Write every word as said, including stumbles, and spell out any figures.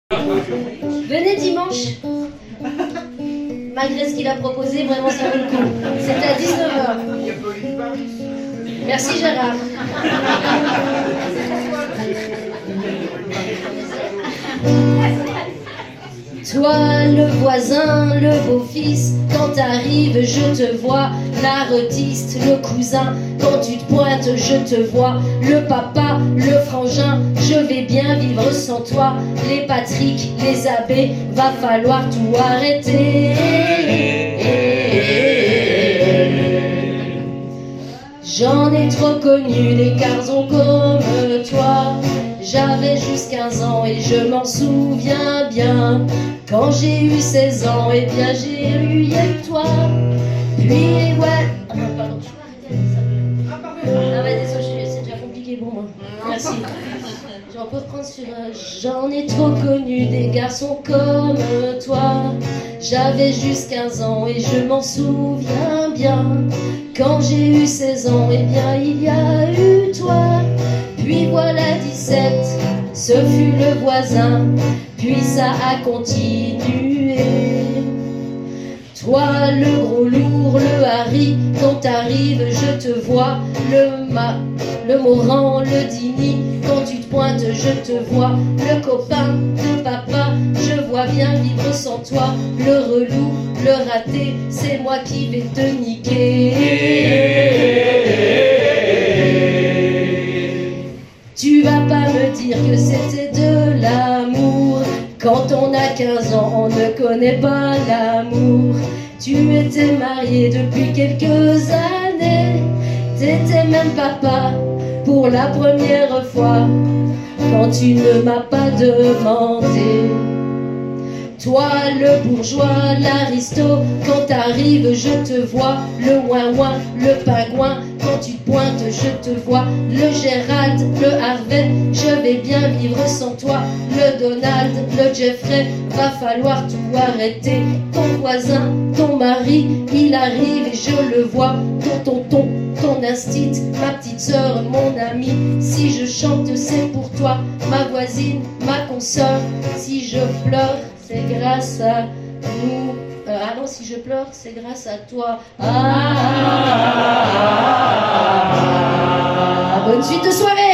Venez dimanche. Malgré ce qu'il a proposé, vraiment ça vaut le coup. C'est à dix-neuf heures. Merci Gérard. Toi le voisin, le beau-fils, quand t'arrives je te vois. L'artiste, le cousin, quand tu te pointes je te vois. Le papa, le frangin, je vais bien vivre sans toi. Les Patrick, les abbés, va falloir tout arrêter. J'en ai trop connu des garçons comme toi. J'avais juste quinze ans et je m'en souviens bien. Quand j'ai eu seize ans, et eh bien j'ai eu toi. Puis ouais... Ah non, pardon, je peux arrêter avec ça. Ah ouais, désolé, c'est déjà compliqué pour moi. Merci. Je vais reprendre sur... Euh, J'en ai trop connu des garçons comme toi. J'avais juste quinze ans et je m'en souviens bien. Quand j'ai eu seize ans, et eh bien il y a eu toi. Puis voilà dix-sept, ce fut le voisin. Puis ça a continué. Toi le gros lourd, le Harry, quand t'arrives je te vois. Le ma, le Morand, le Dini, quand tu te pointes je te vois. Le copain de papa, je vois bien vivre sans toi. Le relou, le raté, c'est moi qui vais te niquer. Tu vas pas me dire que c'était de l'amour. Quand on a quinze ans, on ne connaît pas l'amour. Tu étais marié depuis quelques années. T'étais même papa pour la première fois. Quand tu ne m'as pas demandé. Toi le bourgeois, l'aristo, quand t'arrives je te vois. Le ouin-ouin, le pingouin, quand tu te pointes je te vois. Le Gérald, le Harvey, je vais bien vivre sans toi. Le Donald, le Jeffrey, va falloir tout arrêter. Ton voisin, ton mari, il arrive et je le vois. Ton tonton, ton instit, ma petite sœur, mon ami. Si je chante c'est pour toi, ma voisine, ma consoeur. Si je pleure c'est grâce à nous. Euh, ah non, si je pleure, c'est grâce à toi. Ah, bonne suite de soirée.